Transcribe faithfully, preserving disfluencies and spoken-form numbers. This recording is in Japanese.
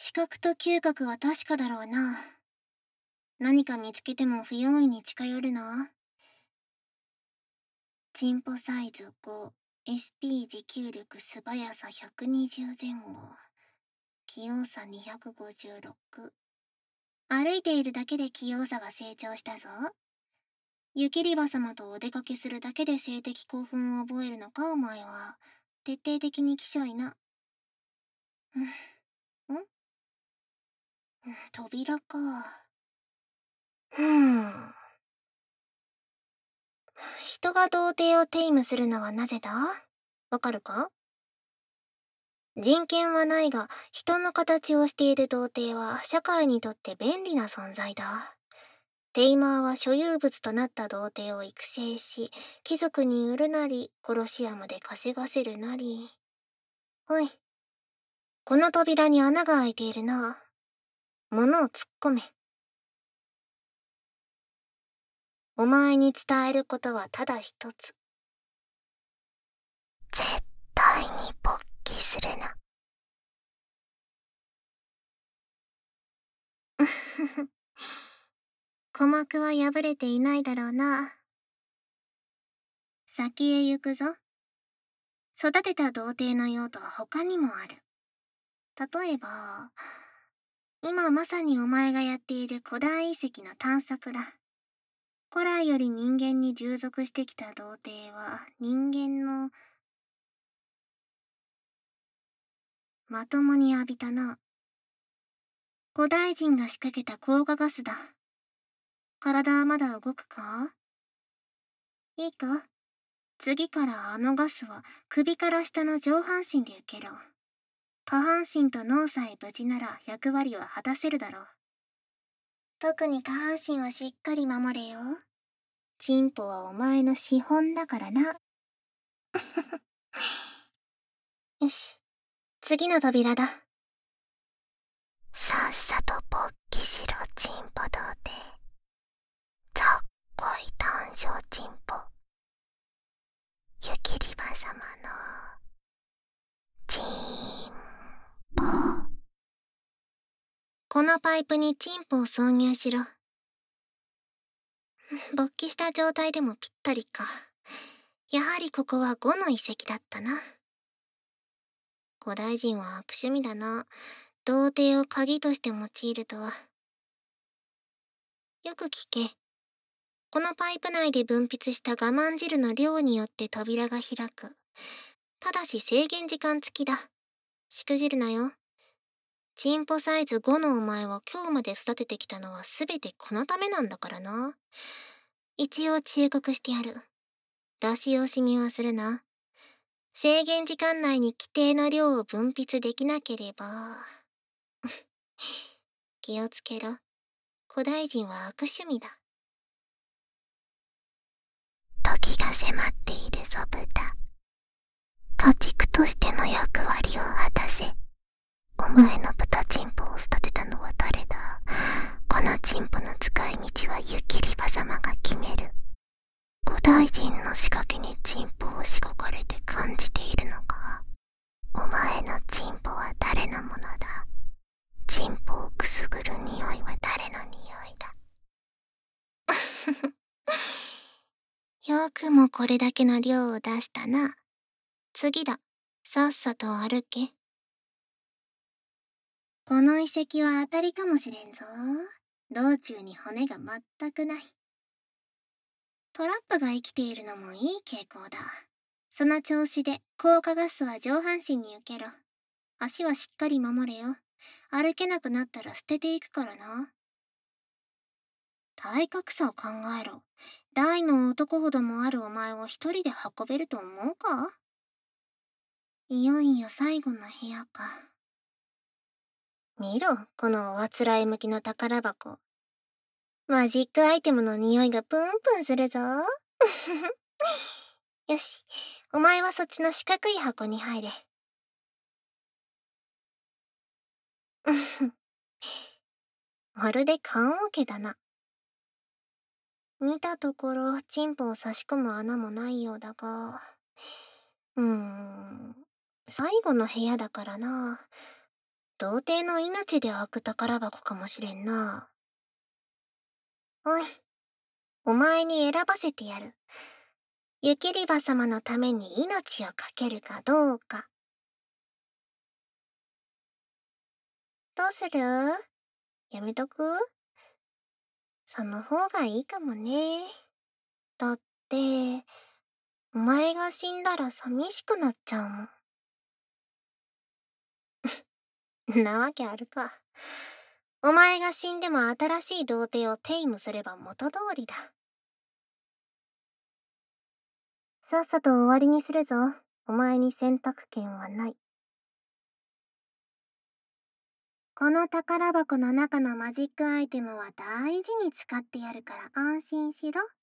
視覚と嗅覚は確かだろうな。何か見つけても不用意に近寄るな。チンポサイズご、エスピー 持久力素早さひゃくにじゅう前後、器用さにひゃくごじゅうろく。歩いているだけで器用さが成長したぞ。雪リバ様とお出かけするだけで性的興奮を覚えるのか、お前は。徹底的に希少いな。んん扉か。ふーん。人が童貞をテイムするのはなぜだ？わかるか？人権はないが、人の形をしている童貞は社会にとって便利な存在だ。テイマーは所有物となった童貞を育成し、貴族に売るなり、コロシアムで稼がせるなり。おい。この扉に穴が開いているな。物を突っ込め。お前に伝えることはただ一つ。絶対に勃起するな。鼓膜は破れていないだろうな。先へ行くぞ。育てた童貞の用途は他にもある。例えば、今まさにお前がやっている古代遺跡の探索だ。古来より人間に従属してきた童貞は人間のまともに浴びたな。古代人が仕掛けた高化ガスだ。体はまだ動くか？いいか？次からあのガスは首から下の上半身で受けろ。下半身と脳さえ無事なら役割は果たせるだろう。特に下半身はしっかり守れよ。チンポはお前の資本だからな。よし、次の扉だ。さっさと勃起しろ、チンポ童貞。ざっこい短小チンポ。雪リバ様のチンポ。このパイプにチンポを挿入しろ。勃起した状態でもぴったりか。やはりここはゴの遺跡だったな。古代人は悪趣味だな。童貞を鍵として用いるとは。よく聞け。このパイプ内で分泌した我慢汁の量によって扉が開く。ただし制限時間付きだ。しくじるなよ。チンポサイズごのお前を今日まで育ててきたのは全てこのためなんだからな。一応忠告してやる。出し惜しみはするな。制限時間内に規定の量を分泌できなければ気をつけろ。古代人は悪趣味だ。時が迫っているぞ、豚。家畜としての役割を果たせ。お前の豚チンポを育てたのは誰だ？このチンポの使い道は雪リバ様が決める。古代人の仕掛けにチンポをしごかれて感じているのか？お前のチンポは誰のものだ？チンポをくすぐる匂いは誰の匂いだ？よくもこれだけの量を出したな。次だ。さっさと歩け。この遺跡は当たりかもしれんぞ。道中に骨が全くない。トラップが生きているのもいい傾向だ。その調子で高化ガスは上半身に受けろ。足はしっかり守れよ。歩けなくなったら捨てていくからな。体格差を考えろ。大の男ほどもあるお前を一人で運べると思うか？いよいよ最後の部屋か。見ろ、このおあつらい向きの宝箱。マジックアイテムの匂いがプンプンするぞ。よし、お前はそっちの四角い箱に入れ。まるで棺桶だな。見たところ、チンポを差し込む穴もないようだが。うーん。最後の部屋だからな。 童貞の命で開く宝箱かもしれんな。おい、お前に選ばせてやる。ユキリバ様のために命を懸けるかどうか。どうする？やめとく？その方がいいかもね。だって、お前が死んだら寂しくなっちゃうもん。なわけあるか。お前が死んでも新しい童貞をテイムすれば元通りだ。さっさと終わりにするぞ。お前に選択権はない。この宝箱の中のマジックアイテムは大事に使ってやるから安心しろ。